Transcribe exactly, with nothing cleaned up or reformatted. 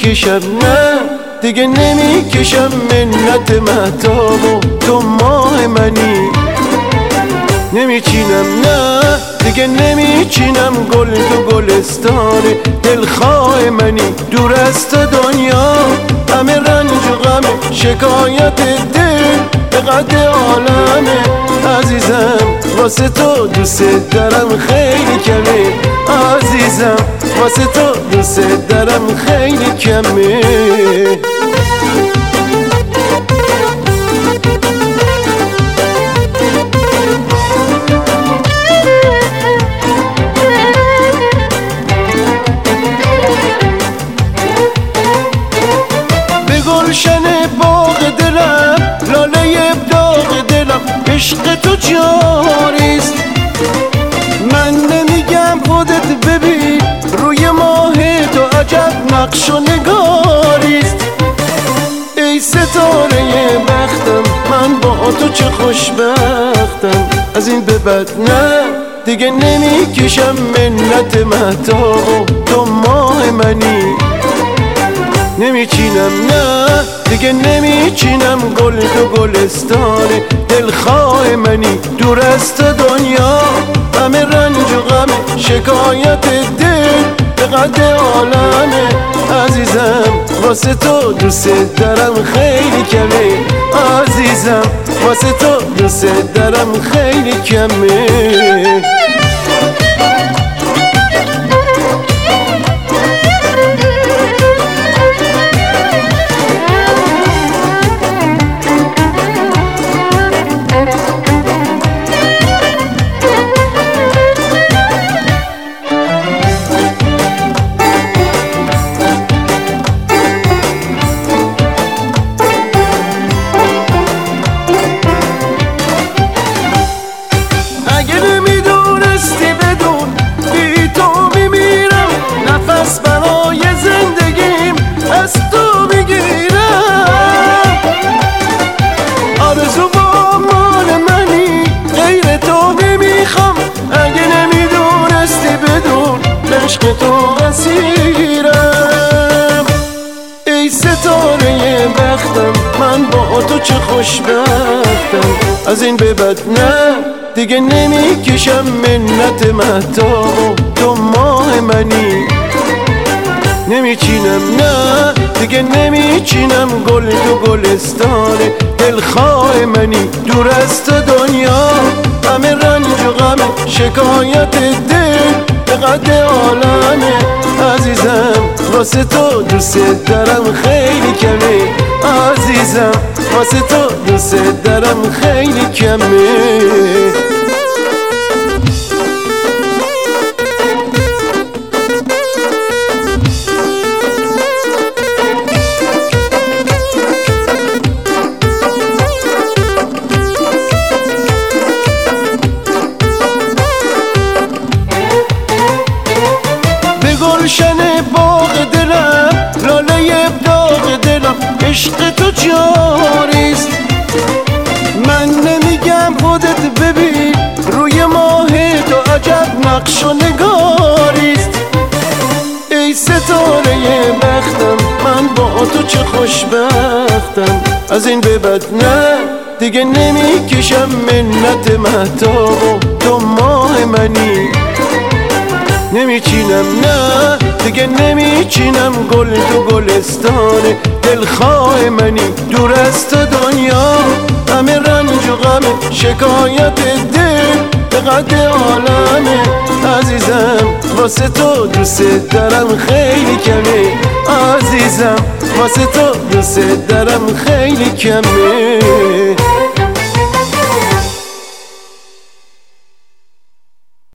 نمیکشم، نه دیگه نمیکشم منت مهتاب و تو ماه منی. نمیچینم، نه دیگه نمیچینم گل تو گلستان دلخواه منی. دور از تو دنیا همه رنج و غم شکایت دل به قد عالمه. عزیزم واسه تو دوست دارم خیلی کمه، عزیزم واسه تو دوست دارم خیلی کمه. گلشن باغ دلم لاله داغ دلم عشق تو جاریست. من نمیگم خودت ببین روی ماه تو عجب نقش و نگاریست. ای ستاره بختم من با تو چه خوشبختم. از این به بعد نه دیگه نمیکشم منت مهتاب و تو ماه منی. نمیچینم، نه دیگه نمیچینم گل تو گلستان دلخواه منی. دور از تو دنیا همه رنج و غم شکایت دل به قد عالمه. عزیزم واسه تو دوست دارم خیلی کمه، عزیزم واسه تو دوست دارم خیلی کمه. عشق تو اسیرم. ای ستاره بختم من با تو چه خوشبختم. از این به بعد نه دیگه نمیکشم منت مهتاب و تو ماه منی. نمیچینم، نه دیگه نمیچینم گل تو گلستان دلخواه منی. دور از تو دنیا همه رنج و غم شکایت دل به قد عالمه. عزیزم واسه تو دوست دارم خیلی کمه، عزیزم واسه تو دوست دارم خیلی کمه. گلشن باغ دلم لاله داغ دلم عشق تو جاریست. من نمیگم خودت ببین روی ماه تو عجب نقش و نگاریست. ای ستاره بختم من با تو چه خوشبختم. از این به بعد نه دیگه نمیکشم منت مهتاب و تو ماه منی. نمیچینم، نه دیگه نمیچینم گل تو گلستان دلخواه منی. دور از تو دنیا همه رنج و غم شکایت دل به قد عالمه. عزیزم واسه تو دوست دارم خیلی کمه، عزیزم واسه تو دوست دارم خیلی کمه.